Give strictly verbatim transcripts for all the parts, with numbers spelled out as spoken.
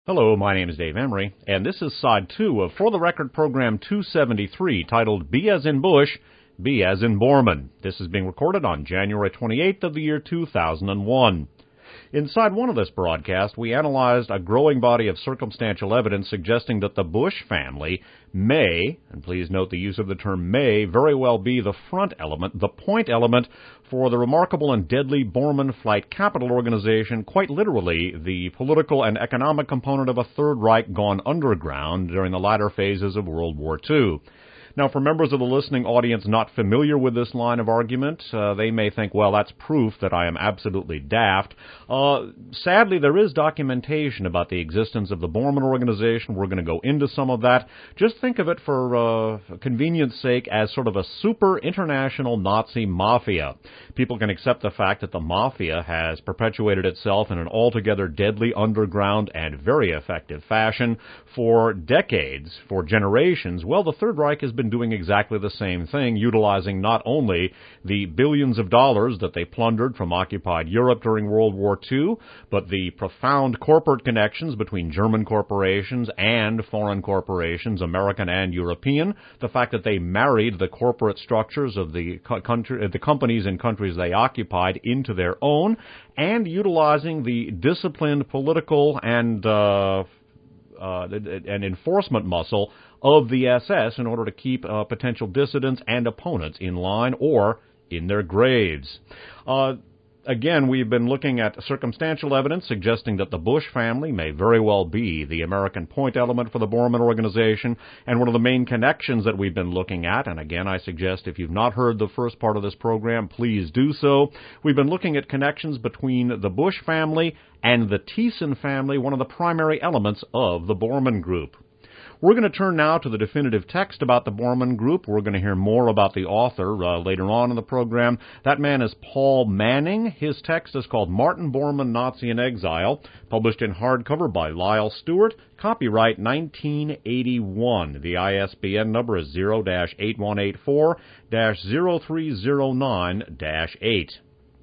Hello, my name is Dave Emery, and this is side two of For the Record program two seventy-three, titled B as in Bush, B as in Borman. This is being recorded on January twenty-eighth of the year two thousand one. In side one of this broadcast, we analyzed a growing body of circumstantial evidence suggesting that the Bush family may, and please note the use of the term may, very well be the front element, the point element, for the remarkable and deadly Borman Flight Capital Organization, quite literally the political and economic component of a Third Reich gone underground during the latter phases of World War Two. Now, for members of the listening audience not familiar with this line of argument, uh, they may think, well, that's proof that I am absolutely daft. Uh, sadly, there is documentation about the existence of the Borman Organization. We're going to go into some of that. Just think of it for uh, convenience sake as sort of a super international Nazi mafia. People can accept the fact that the mafia has perpetuated itself in an altogether deadly underground and very effective fashion for decades, for generations. Well, the Third Reich has been doing exactly the same thing, utilizing not only the billions of dollars that they plundered from occupied Europe during World War Two, but the profound corporate connections between German corporations and foreign corporations, American and European, the fact that they married the corporate structures of the country, the companies and countries they occupied into their own, and utilizing the disciplined political and uh, uh, an enforcement muscle of the S S in order to keep uh, potential dissidents and opponents in line or in their graves. Uh, again, we've been looking at circumstantial evidence suggesting that the Bush family may very well be the American point element for the Borman Organization, and one of the main connections that we've been looking at, and again, I suggest if you've not heard the first part of this program, please do so. We've been looking at connections between the Bush family and the Thiessen family, one of the primary elements of the Borman Group. We're going to turn now to the definitive text about the Borman Group. We're going to hear more about the author uh, later on in the program. That man is Paul Manning. His text is called Martin Bormann, Nazi in Exile, published in hardcover by Lyle Stewart, copyright nineteen eighty-one. The I S B N number is zero dash eight one eight four dash zero three zero nine dash eight.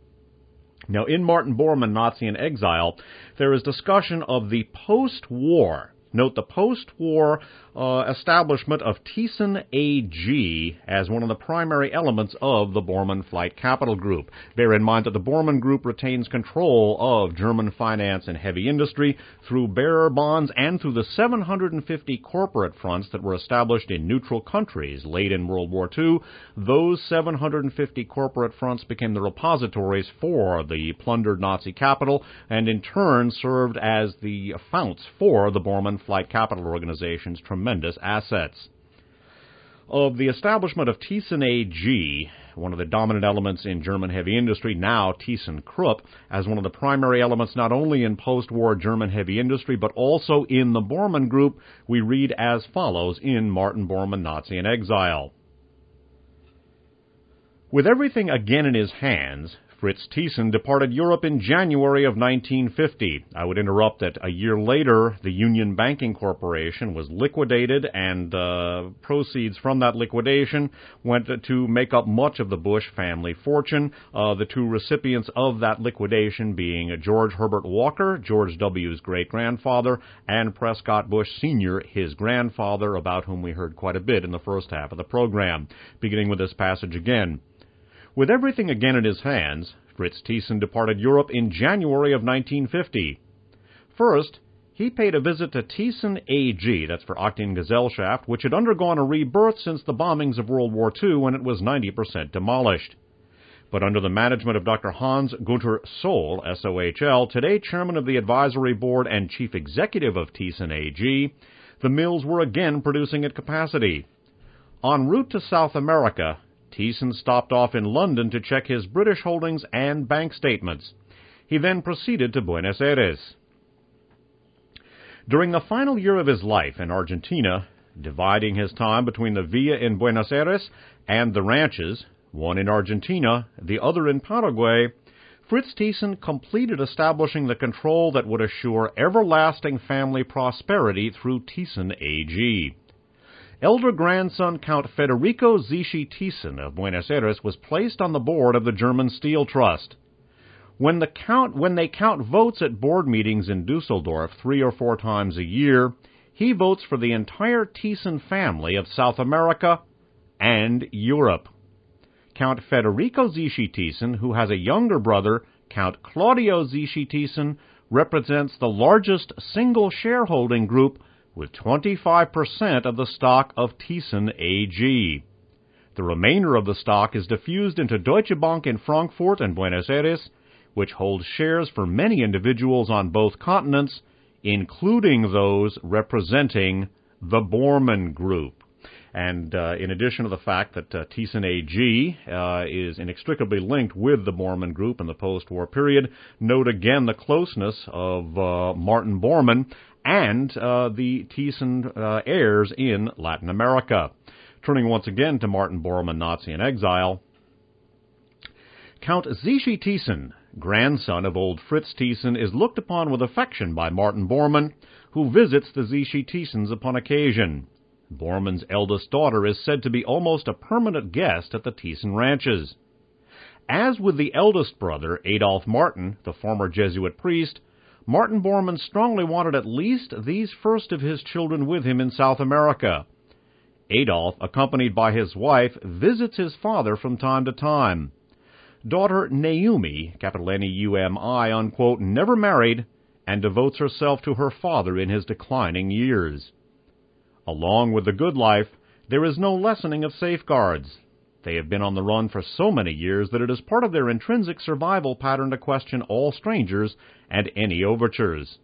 Now, in Martin Bormann, Nazi in Exile, there is discussion of the post-war Note the post-war uh, establishment of Thiessen A G as one of the primary elements of the Bormann Flight Capital Group. Bear in mind that the Bormann Group retains control of German finance and heavy industry through bearer bonds and through the seven hundred fifty corporate fronts that were established in neutral countries late in World War Two. Those seven hundred fifty corporate fronts became the repositories for the plundered Nazi capital and in turn served as the founts for the Bormann Flight Capital Organization's tremendous assets. Of the establishment of Thiessen A G, one of the dominant elements in German heavy industry, now ThyssenKrupp, as one of the primary elements not only in post-war German heavy industry, but also in the Bormann Group, we read as follows in Martin Bormann, Nazi in Exile. With everything again in his hands, Fritz Thiessen departed Europe in January of nineteen fifty. I would interrupt that a year later, the Union Banking Corporation was liquidated, and uh, proceeds from that liquidation went to make up much of the Bush family fortune, uh, the two recipients of that liquidation being George Herbert Walker, George W.'s great-grandfather, and Prescott Bush Senior, his grandfather, about whom we heard quite a bit in the first half of the program. Beginning with this passage again. With everything again in his hands, Fritz Thiessen departed Europe in January of nineteen fifty. First, he paid a visit to Thiessen A G, that's for Aktiengesellschaft, which had undergone a rebirth since the bombings of World War Two when it was ninety percent demolished. But under the management of Doctor Hans Gunther Sohl, S O H L, today chairman of the advisory board and chief executive of Thiessen A G, the mills were again producing at capacity. En route to South America, Thiessen stopped off in London to check his British holdings and bank statements. He then proceeded to Buenos Aires. During the final year of his life in Argentina, dividing his time between the villa in Buenos Aires and the ranches, one in Argentina, the other in Paraguay, Fritz Thiessen completed establishing the control that would assure everlasting family prosperity through Thiessen A G. Elder grandson Count Federico Zischi Thiessen of Buenos Aires was placed on the board of the German Steel Trust. When the count when they count votes at board meetings in Dusseldorf three or four times a year, he votes for the entire Thyssen family of South America and Europe. Count Federico Zichy-Thyssen, who has a younger brother, Count Claudio Zichy-Thyssen, represents the largest single shareholding group with twenty-five percent of the stock of Thyssen A G. The remainder of the stock is diffused into Deutsche Bank in Frankfurt and Buenos Aires, which holds shares for many individuals on both continents, including those representing the Bormann Group. And uh, in addition to the fact that uh, Thyssen A G uh, is inextricably linked with the Bormann Group in the post-war period, note again the closeness of uh, Martin Bormann and uh, the Thyssen uh, heirs in Latin America. Turning once again to Martin Bormann, Nazi in exile, Count Zichy-Thyssen, grandson of old Fritz Thyssen, is looked upon with affection by Martin Bormann, who visits the Zichy-Thyssens upon occasion. Bormann's eldest daughter is said to be almost a permanent guest at the Thyssen ranches. As with the eldest brother, Adolf Martin, the former Jesuit priest, Martin Bormann strongly wanted at least these first of his children with him in South America. Adolf, accompanied by his wife, visits his father from time to time. Daughter Neumi, capital N E U M I, unquote, never married and devotes herself to her father in his declining years. Along with the good life, there is no lessening of safeguards. They have been on the run for so many years that it is part of their intrinsic survival pattern to question all strangers and any overtures.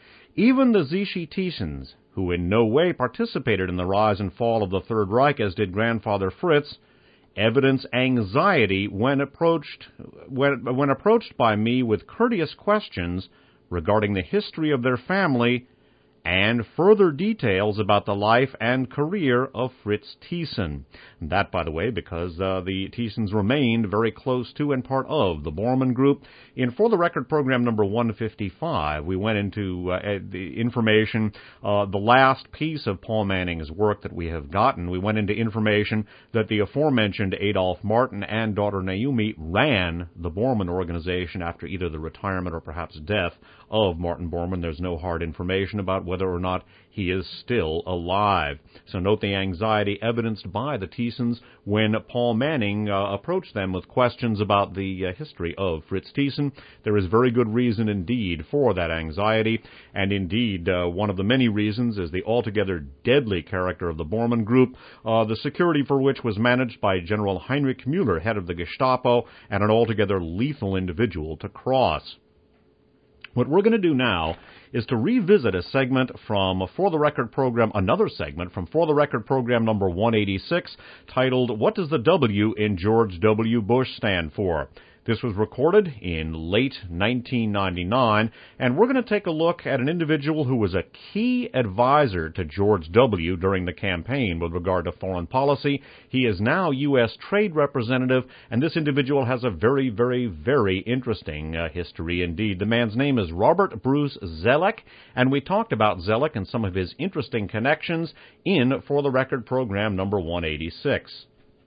Even the Zichy-Thyssens, who in no way participated in the rise and fall of the Third Reich as did grandfather Fritz, evidence anxiety when approached when, when approached by me with courteous questions regarding the history of their family and further details about the life and career of Fritz Thyssen. That, by the way, because uh, the Thysens remained very close to and part of the Bormann Group. In For the Record program number one fifty-five, we went into uh, the information, uh, the last piece of Paul Manning's work that we have gotten. We went into information that the aforementioned Adolf Martin and daughter Neumi ran the Bormann organization after either the retirement or perhaps death of Martin Bormann. There's no hard information about whether or not he is still alive. So note the anxiety evidenced by the Thysens when Paul Manning uh, approached them with questions about the uh, history of Fritz Thyssen. There is very good reason indeed for that anxiety, and indeed uh, one of the many reasons is the altogether deadly character of the Bormann Group, uh, the security for which was managed by General Heinrich Müller, head of the Gestapo, and an altogether lethal individual to cross. What we're going to do now is to revisit a segment from For the Record program, another segment from For the Record program number one eighty-six, titled, What Does the W in George W. Bush Stand For? This was recorded in late nineteen ninety-nine, and we're going to take a look at an individual who was a key advisor to George W. during the campaign with regard to foreign policy. He is now U S Trade Representative, and this individual has a very, very, very interesting uh, history indeed. The man's name is Robert Bruce Zoellick, and we talked about Zoellick and some of his interesting connections in For the Record program number one eighty-six.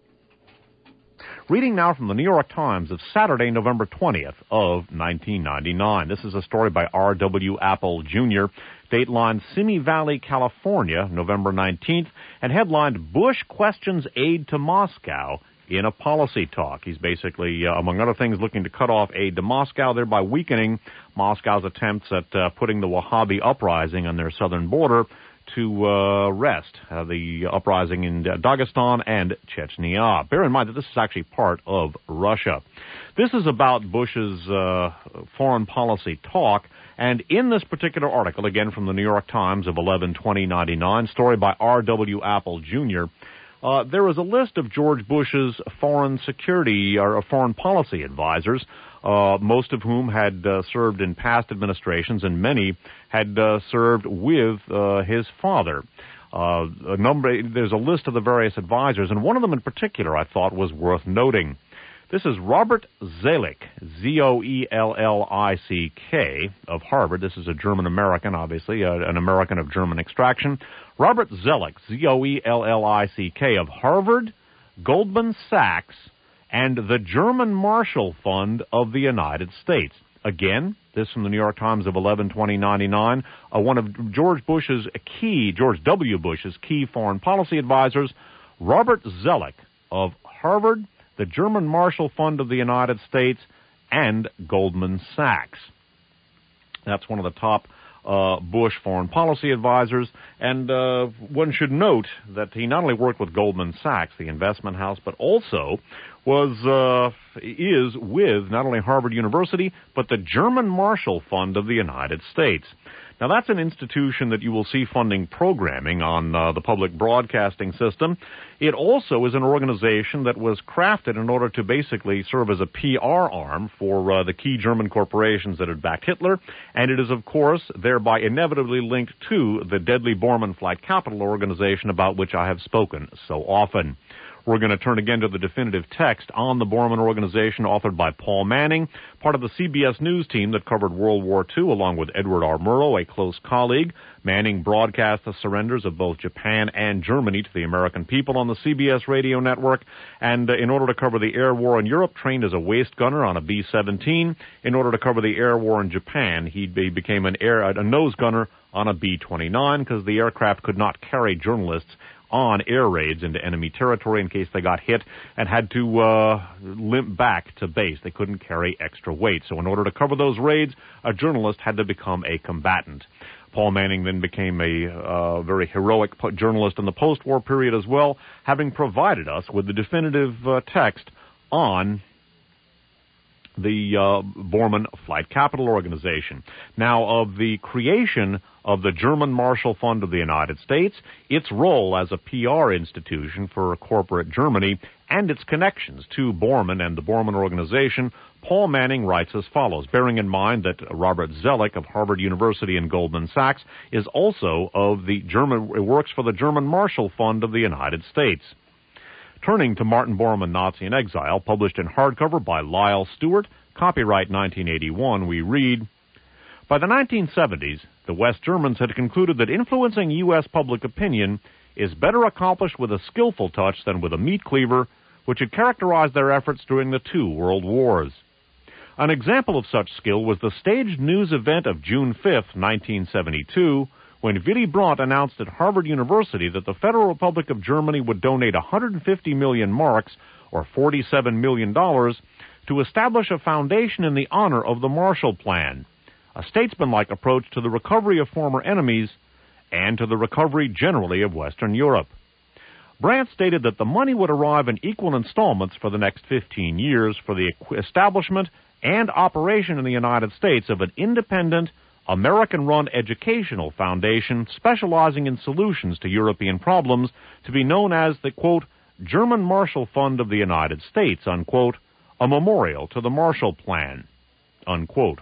Reading now from the New York Times of Saturday, November twentieth of nineteen ninety-nine. This is a story by R W Apple Junior, dateline Simi Valley, California, November nineteenth, and headlined, Bush Questions Aid to Moscow in a Policy Talk. He's basically, uh, among other things, looking to cut off aid to Moscow, thereby weakening Moscow's attempts at uh, putting the Wahhabi uprising on their southern border to uh, rest, uh, the uprising in Dagestan and Chechnya. Bear in mind that this is actually part of Russia. This is about Bush's uh, foreign policy talk, and in this particular article, again from the New York Times of eleven twenty ninety-nine, story by R W Apple Junior, Uh, there is a list of George Bush's foreign security or foreign policy advisors, uh, most of whom had uh, served in past administrations, and many had uh, served with uh, his father. Uh, a number, there's a list of the various advisors, and one of them in particular I thought was worth noting. This is Robert Zoellick, Z O E L L I C K, of Harvard. This is a German-American, obviously, uh, an American of German extraction. Robert Zoellick, Z O E L L I C K, of Harvard, Goldman Sachs, and the German Marshall Fund of the United States. Again, this from the New York Times of eleven twenty ninety-nine, uh, one of George Bush's key, George W. Bush's key foreign policy advisors, Robert Zoellick of Harvard, the German Marshall Fund of the United States, and Goldman Sachs. That's one of the top uh, Bush foreign policy advisors, and uh, one should note that he not only worked with Goldman Sachs, the investment house, but also was uh, is with not only Harvard University, but the German Marshall Fund of the United States. Now, that's an institution that you will see funding programming on uh, the public broadcasting system. It also is an organization that was crafted in order to basically serve as a P R arm for uh, the key German corporations that had backed Hitler, and it is, of course, thereby inevitably linked to the deadly Bormann Flight Capital organization about which I have spoken so often. We're going to turn again to the definitive text on the Bormann Organization, authored by Paul Manning, part of the C B S News team that covered World War Two, along with Edward R. Murrow, a close colleague. Manning broadcast the surrenders of both Japan and Germany to the American people on the C B S radio network, and uh, in order to cover the air war in Europe, trained as a waist gunner on a B seventeen. In order to cover the air war in Japan, he became an air, a nose gunner on a B twenty-nine, because the aircraft could not carry journalists on air raids into enemy territory in case they got hit and had to uh, limp back to base. They couldn't carry extra weight. So in order to cover those raids, a journalist had to become a combatant. Paul Manning then became a uh, very heroic po- journalist in the post-war period as well, having provided us with the definitive uh, text on the uh, Bormann Flight Capital Organization. Now, of the creation of the German Marshall Fund of the United States, its role as a P R institution for corporate Germany, and its connections to Bormann and the Bormann Organization, Paul Manning writes as follows, bearing in mind that Robert Zoellick of Harvard University and Goldman Sachs is also of the German, works for the German Marshall Fund of the United States. Turning to Martin Bormann, Nazi in Exile, published in hardcover by Lyle Stewart, copyright nineteen eighty-one, we read, by the nineteen seventies, the West Germans had concluded that influencing U S public opinion is better accomplished with a skillful touch than with a meat cleaver, which had characterized their efforts during the two world wars. An example of such skill was the staged news event of June fifth, nineteen seventy-two, when Willy Brandt announced at Harvard University that the Federal Republic of Germany would donate one hundred fifty million marks, or forty-seven million dollars, to establish a foundation in the honor of the Marshall Plan, a statesmanlike approach to the recovery of former enemies and to the recovery generally of Western Europe. Brandt stated that the money would arrive in equal installments for the next fifteen years for the establishment and operation in the United States of an independent, American-run educational foundation specializing in solutions to European problems to be known as the, quote, German Marshall Fund of the United States, unquote, a memorial to the Marshall Plan, unquote.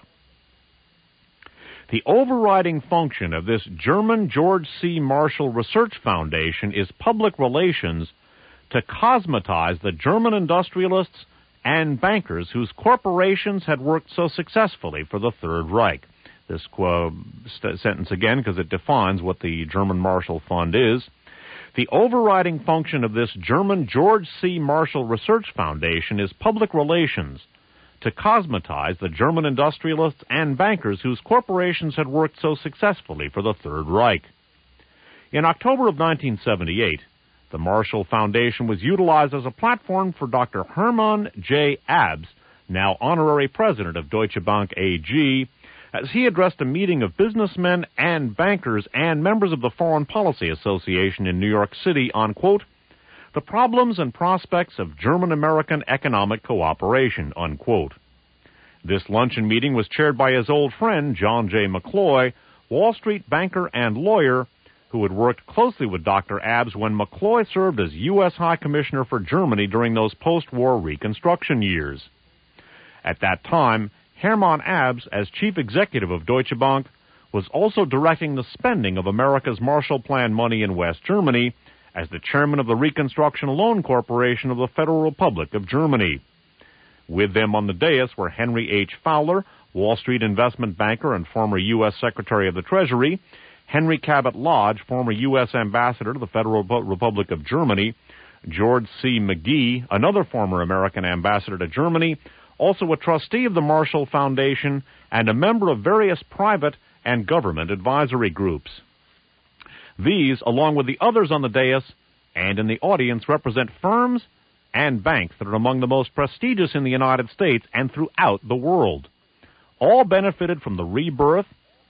The overriding function of this German George C. Marshall Research Foundation is public relations to cosmetize the German industrialists and bankers whose corporations had worked so successfully for the Third Reich. This uh, st- sentence again, because it defines what the German Marshall Fund is. The overriding function of this German George C. Marshall Research Foundation is public relations to cosmetize the German industrialists and bankers whose corporations had worked so successfully for the Third Reich. In October of nineteen seventy-eight, the Marshall Foundation was utilized as a platform for Doctor Hermann J. Abs, now honorary president of Deutsche Bank A G, as he addressed a meeting of businessmen and bankers and members of the Foreign Policy Association in New York City on, quote, the problems and prospects of German-American economic cooperation, unquote. This luncheon meeting was chaired by his old friend, John J. McCloy, Wall Street banker and lawyer, who had worked closely with Doctor Abs when McCloy served as U S High Commissioner for Germany during those post-war Reconstruction years. At that time, Hermann Abs, as chief executive of Deutsche Bank, was also directing the spending of America's Marshall Plan money in West Germany as the chairman of the Reconstruction Loan Corporation of the Federal Republic of Germany. With them on the dais were Henry H. Fowler, Wall Street investment banker and former U S Secretary of the Treasury, Henry Cabot Lodge, former U S ambassador to the Federal Republic of Germany, George C. McGee, another former American ambassador to Germany, also a trustee of the Marshall Foundation, and a member of various private and government advisory groups. These, along with the others on the dais and in the audience, represent firms and banks that are among the most prestigious in the United States and throughout the world. All benefited from the rebirth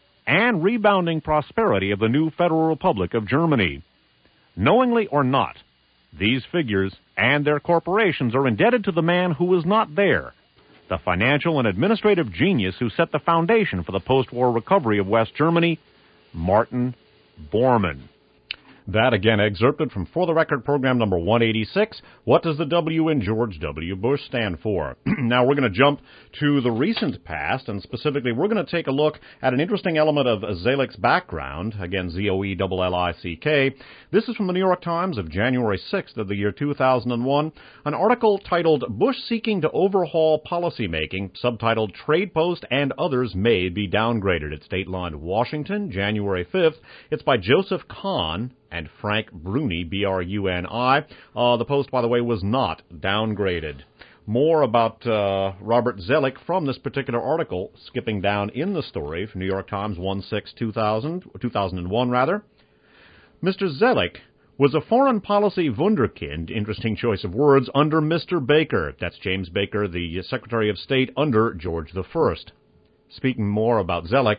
and rebounding prosperity of the new Federal Republic of Germany. Knowingly or not, these figures and their corporations are indebted to the man who was not there, the financial and administrative genius who set the foundation for the post-war recovery of West Germany, Martin Bormann. That, again, excerpted from For the Record program number one eighty-six. What does the W in George W. Bush stand for? Now, we're going to jump to the recent past, and specifically, we're going to take a look at an interesting element of Zelick's background. Again, Z O E L L I C K. This is from the New York Times of January sixth of the year two thousand one, an article titled, Bush Seeking to Overhaul Policymaking, subtitled Trade Post and Others May Be Downgraded. It's datelined Washington, January fifth. It's by Joseph Kahn and Frank Bruni, B R U N I. Uh, the Post, by the way, was not downgraded. More about uh, Robert Zelick from this particular article, skipping down in the story from New York Times one six two thousand, two thousand one, rather. Mister Zelick was a foreign policy wunderkind, interesting choice of words, under Mister Baker. That's James Baker, the Secretary of State under George the First. Speaking more about Zelick,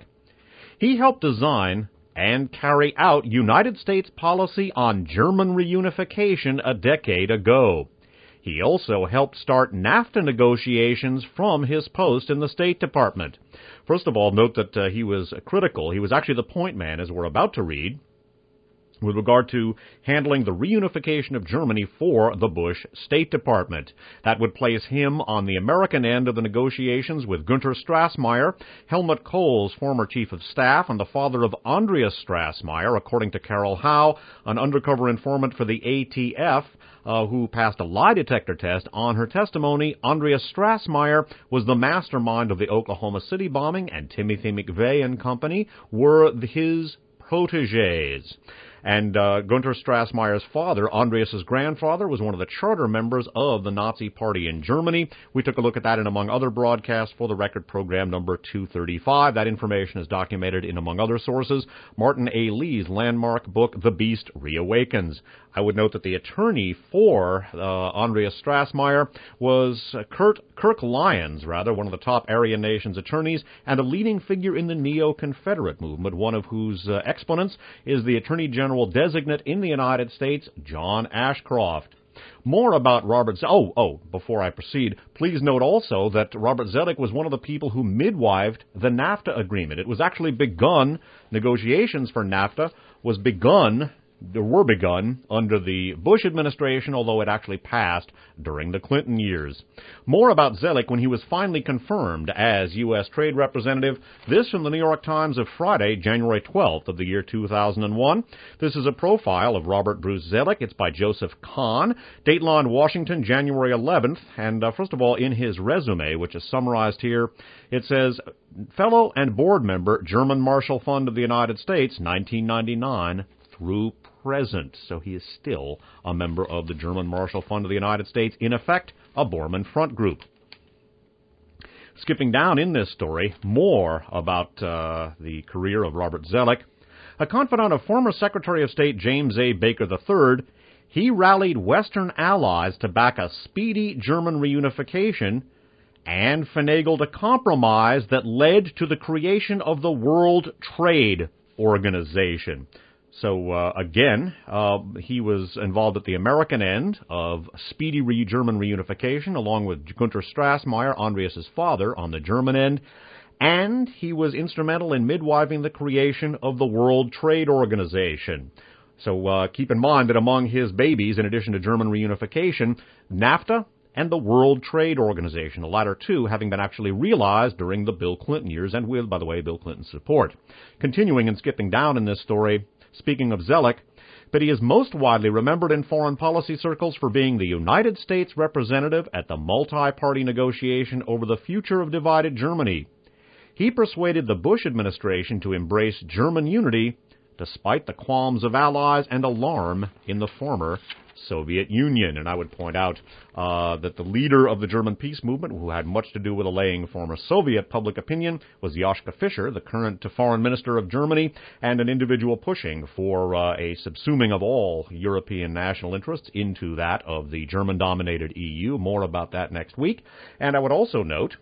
he helped design and carry out United States policy on German reunification a decade ago. He also helped start NAFTA negotiations from his post in the State Department. First of all, note that uh, he was critical. He was actually the point man, as we're about to read, with regard to handling the reunification of Germany for the Bush State Department. That would place him on the American end of the negotiations with Günter Strassmeyer, Helmut Kohl's former chief of staff, and the father of Andreas Strassmeyer, according to Carol Howe, an undercover informant for the A T F, uh, who passed a lie detector test. On her testimony, Andreas Strassmeyer was the mastermind of the Oklahoma City bombing, and Timothy McVeigh and company were his protégés. And uh, Günter Strassmeyer's father, Andreas's grandfather, was one of the charter members of the Nazi Party in Germany. We took a look at that in, among other broadcasts, For the Record program number two thirty-five. That information is documented in, among other sources, Martin A. Lee's landmark book, The Beast Reawakens. I would note that the attorney for uh, Andreas Strassmeyer was Kurt, Kirk Lyons, rather, one of the top Aryan Nations attorneys, and a leading figure in the Neo-Confederate movement, one of whose uh, exponents is the Attorney General Designate in the United States, John Ashcroft. More about Robert Zelick. Oh, oh, before I proceed, please note also that Robert Zelick was one of the people who midwifed the NAFTA agreement. It was actually begun, negotiations for NAFTA was begun were begun under the Bush administration, although it actually passed during the Clinton years. More about Zelick when he was finally confirmed as U S Trade Representative. This from the New York Times of Friday, January twelfth of the year two thousand one. This is a profile of Robert Bruce Zelick. It's by Joseph Kahn. Dateline Washington, January eleventh. And uh, first of all, in his resume, which is summarized here, it says, fellow and board member, German Marshall Fund of the United States, nineteen ninety-nine through present. So he is still a member of the German Marshall Fund of the United States, in effect, a Bormann front group. Skipping down in this story, more about uh, the career of Robert Zelick. A confidant of former Secretary of State James A. Baker the third, he rallied Western allies to back a speedy German reunification and finagled a compromise that led to the creation of the World Trade Organization. So, uh, again, uh, he was involved at the American end of speedy re- German reunification, along with Günter Strassmeyer, Andreas' father, on the German end, and he was instrumental in midwifing the creation of the World Trade Organization. So uh, keep in mind that among his babies, in addition to German reunification, NAFTA and the World Trade Organization, the latter two having been actually realized during the Bill Clinton years, and with, by the way, Bill Clinton's support. Continuing and skipping down in this story, speaking of Zelick, but he is most widely remembered in foreign policy circles for being the United States representative at the multi-party negotiation over the future of divided Germany. He persuaded the Bush administration to embrace German unity despite the qualms of allies and alarm in the former Soviet Union. And I would point out uh, that the leader of the German peace movement, who had much to do with allaying former Soviet public opinion, was Joschka Fischer, the current foreign minister of Germany, and an individual pushing for uh, a subsuming of all European national interests into that of the German-dominated E U. More about that next week. And I would also note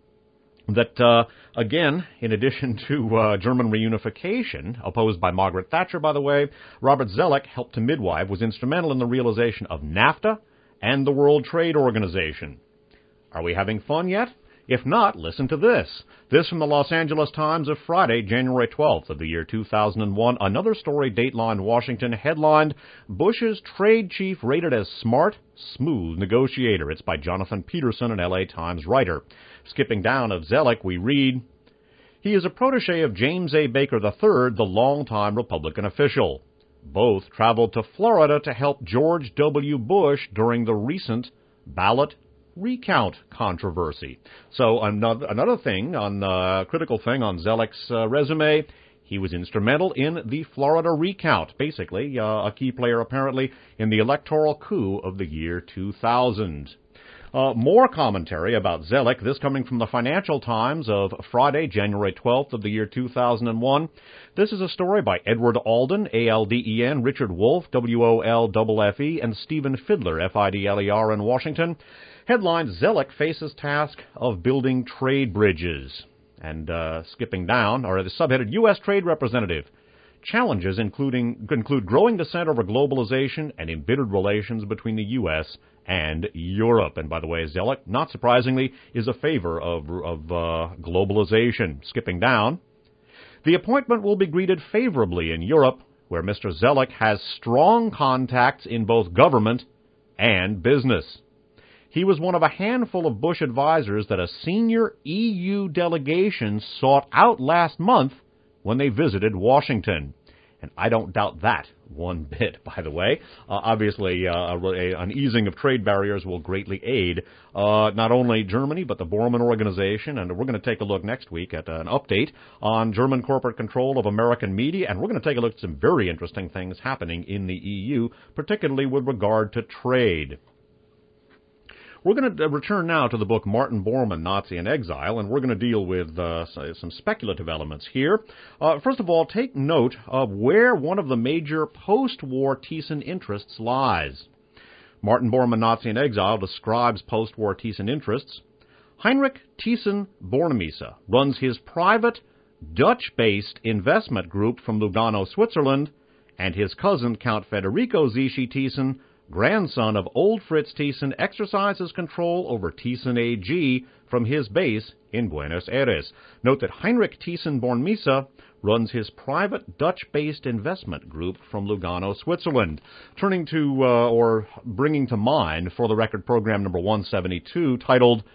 that, uh, again, in addition to uh, German reunification, opposed by Margaret Thatcher, by the way, Robert Zoellick, helped to midwife, was instrumental in the realization of NAFTA and the World Trade Organization. Are we having fun yet? If not, listen to this. This from the Los Angeles Times of Friday, January twelfth of the year two thousand one. Another story, Dateline Washington, headlined, Bush's trade chief rated as smart, smooth negotiator. It's by Jonathan Peterson, an L A Times writer. Skipping down of Zoellick, we read, he is a protege of James A. Baker the third, the longtime Republican official. Both traveled to Florida to help George W. Bush during the recent ballot recount controversy. So another, another thing, on uh, critical thing on Zoellick's uh, resume, he was instrumental in the Florida recount, basically uh, a key player apparently in the electoral coup of the year two thousand. Uh, more commentary about Zoellick, this coming from the Financial Times of Friday, January twelfth of the year two thousand one. This is a story by Edward Alden, A L D E N, Richard Wolff, W O L F F E, and Stephen Fidler, F I D L E R, in Washington. Headline, Zoellick faces task of building trade bridges. And uh, skipping down, or the subheaded, U S Trade Representative. Challenges including include growing dissent over globalization and embittered relations between the U S and Europe. And by the way, Zoellick, not surprisingly, is a favor of, of uh, globalization. Skipping down, the appointment will be greeted favorably in Europe, where Mister Zoellick has strong contacts in both government and business. He was one of a handful of Bush advisors that a senior E U delegation sought out last month when they visited Washington. And I don't doubt that one bit, by the way. Uh, obviously, uh, a, an easing of trade barriers will greatly aid uh, not only Germany, but the Bormann Organization. And we're going to take a look next week at an update on German corporate control of American media. And we're going to take a look at some very interesting things happening in the E U, particularly with regard to trade. We're going to return now to the book Martin Bormann, Nazi in Exile, and we're going to deal with uh, some speculative elements here. Uh, first of all, take note of where one of the major post-war Thyssen interests lies. Martin Bormann, Nazi in Exile, describes post-war Thyssen interests. Heinrich Thyssen-Bornemisza runs his private Dutch-based investment group from Lugano, Switzerland, and his cousin, Count Federico Zichy-Thyssen, grandson of old Fritz Thyssen, exercises control over Thyssen A G from his base in Buenos Aires. Note that Heinrich Thyssen-Bornemisza runs his private Dutch-based investment group from Lugano, Switzerland. Turning to, uh, or bringing to mind, for the record, program number one seventy-two, titled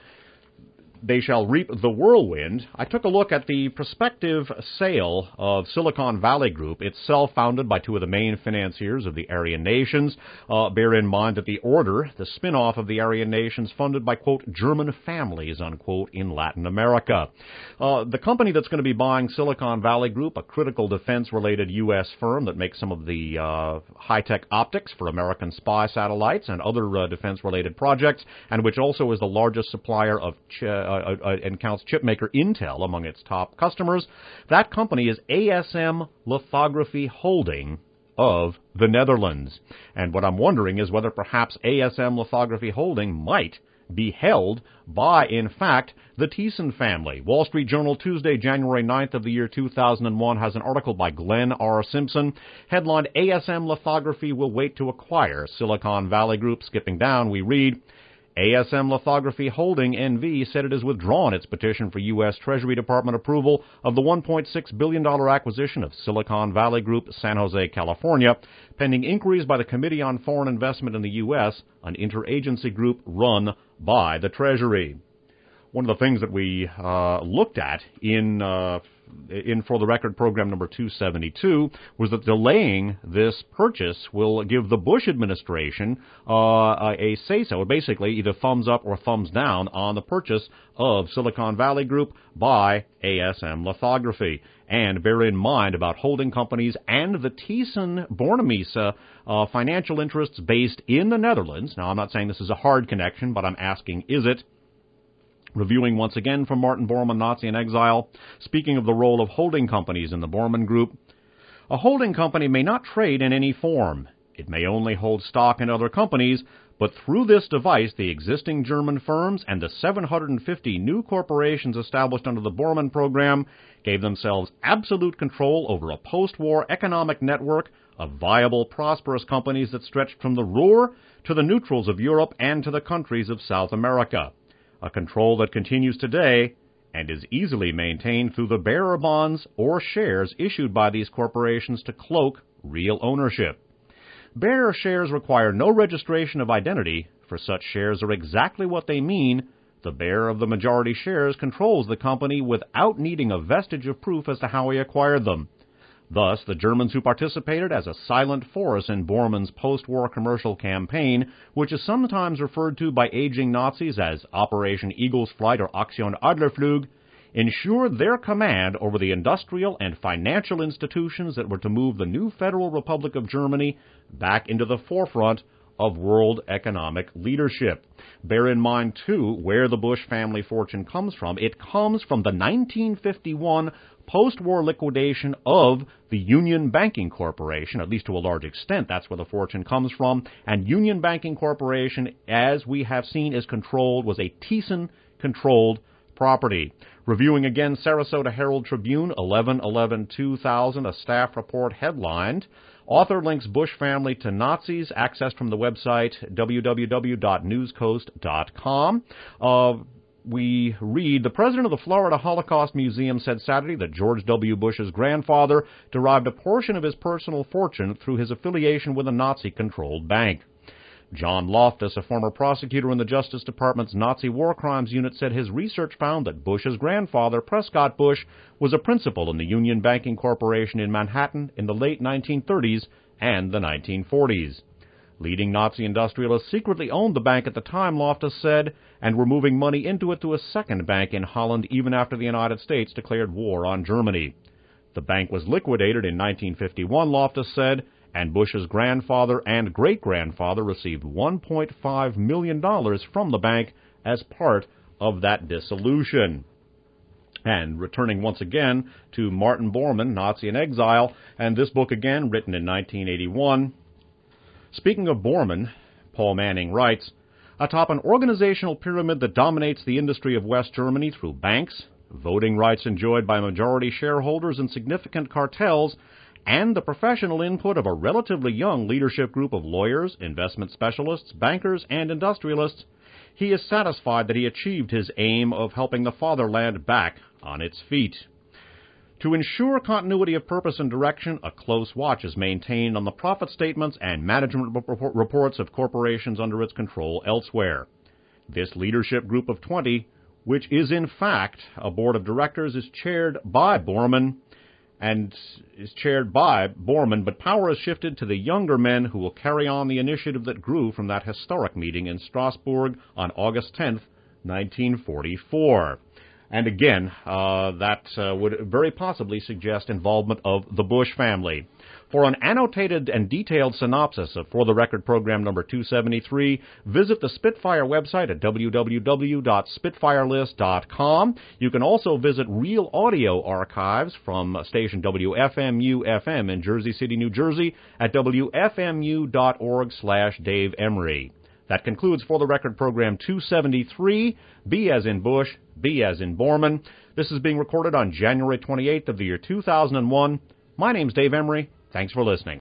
They Shall Reap the Whirlwind, I took a look at the prospective sale of Silicon Valley Group, itself founded by two of the main financiers of the Aryan nations. Uh, bear in mind that the Order, the spin-off of the Aryan nations, funded by, quote, German families, unquote, in Latin America. Uh, the company that's going to be buying Silicon Valley Group, a critical defense-related U S firm that makes some of the uh, high-tech optics for American spy satellites and other uh, defense-related projects, and which also is the largest supplier of ch- Uh, uh, and counts chipmaker Intel among its top customers. That company is A S M Lithography Holding of the Netherlands. And what I'm wondering is whether perhaps A S M Lithography Holding might be held by, in fact, the Thyssen family. Wall Street Journal, Tuesday, January ninth of the year two thousand one, has an article by Glenn R. Simpson, headlined, A S M Lithography Will Wait to Acquire Silicon Valley Group. Skipping down, we read, A S M Lithography Holding N V said it has withdrawn its petition for U S Treasury Department approval of the one point six billion dollars acquisition of Silicon Valley Group, San Jose, California, pending inquiries by the Committee on Foreign Investment in the U S, an interagency group run by the Treasury. One of the things that we uh, looked at in uh, in For the Record program number two seventy-two was that delaying this purchase will give the Bush administration uh, a say-so, basically either thumbs up or thumbs down on the purchase of Silicon Valley Group by A S M Lithography. And bear in mind about holding companies and the Thyssen-Bornemisza uh, financial interests based in the Netherlands. Now, I'm not saying this is a hard connection, but I'm asking, is it? Reviewing once again from Martin Bormann, Nazi in Exile, speaking of the role of holding companies in the Bormann Group, a holding company may not trade in any form. It may only hold stock in other companies, but through this device, the existing German firms and the seven hundred fifty new corporations established under the Bormann program gave themselves absolute control over a post-war economic network of viable, prosperous companies that stretched from the Ruhr to the neutrals of Europe and to the countries of South America. A control that continues today and is easily maintained through the bearer bonds or shares issued by these corporations to cloak real ownership. Bearer shares require no registration of identity, for such shares are exactly what they mean. The bearer of the majority shares controls the company without needing a vestige of proof as to how he acquired them. Thus, the Germans who participated as a silent force in Bormann's post-war commercial campaign, which is sometimes referred to by aging Nazis as Operation Eagle's Flight or Aktion Adlerflug, ensured their command over the industrial and financial institutions that were to move the new Federal Republic of Germany back into the forefront of world economic leadership. Bear in mind, too, where the Bush family fortune comes from. It comes from the nineteen fifty-one post-war liquidation of the Union Banking Corporation, at least to a large extent. That's where the fortune comes from. And Union Banking Corporation, as we have seen, is controlled, was a Thyssen-controlled property. Reviewing again Sarasota Herald Tribune, eleven eleven two thousand, a staff report headlined, author links Bush family to Nazis, accessed from the website w w w dot newscoast dot com. Uh, we read, the president of the Florida Holocaust Museum said Saturday that George W. Bush's grandfather derived a portion of his personal fortune through his affiliation with a Nazi-controlled bank. John Loftus, a former prosecutor in the Justice Department's Nazi War Crimes Unit, said his research found that Bush's grandfather, Prescott Bush, was a principal in the Union Banking Corporation in Manhattan in the late nineteen thirties and the nineteen forties. Leading Nazi industrialists secretly owned the bank at the time, Loftus said, and were moving money into it to a second bank in Holland even after the United States declared war on Germany. The bank was liquidated in nineteen fifty-one, Loftus said, and Bush's grandfather and great-grandfather received one point five million dollars from the bank as part of that dissolution. And returning once again to Martin Bormann, Nazi in Exile, and this book again written in nineteen eighty-one. Speaking of Bormann, Paul Manning writes, atop an organizational pyramid that dominates the industry of West Germany through banks, voting rights enjoyed by majority shareholders and significant cartels, and the professional input of a relatively young leadership group of lawyers, investment specialists, bankers, and industrialists, he is satisfied that he achieved his aim of helping the fatherland back on its feet. To ensure continuity of purpose and direction, a close watch is maintained on the profit statements and management reports of corporations under its control elsewhere. This leadership group of twenty, which is in fact a board of directors, is chaired by Bormann, and is chaired by Bormann, but power is shifted to the younger men who will carry on the initiative that grew from that historic meeting in Strasbourg on August tenth, nineteen forty-four. And again, uh, that uh, would very possibly suggest involvement of the Bush family. For an annotated and detailed synopsis of For the Record program number two seventy-three, visit the Spitfire website at w w w dot spitfire list dot com. You can also visit Real Audio archives from station W F M U F M in Jersey City, New Jersey at w f m u dot org slash Dave Emery. That concludes For the Record program two seventy-three, B as in Bush, B as in Bormann. This is being recorded on January twenty-eighth of the year two thousand one. My name's Dave Emery. Thanks for listening.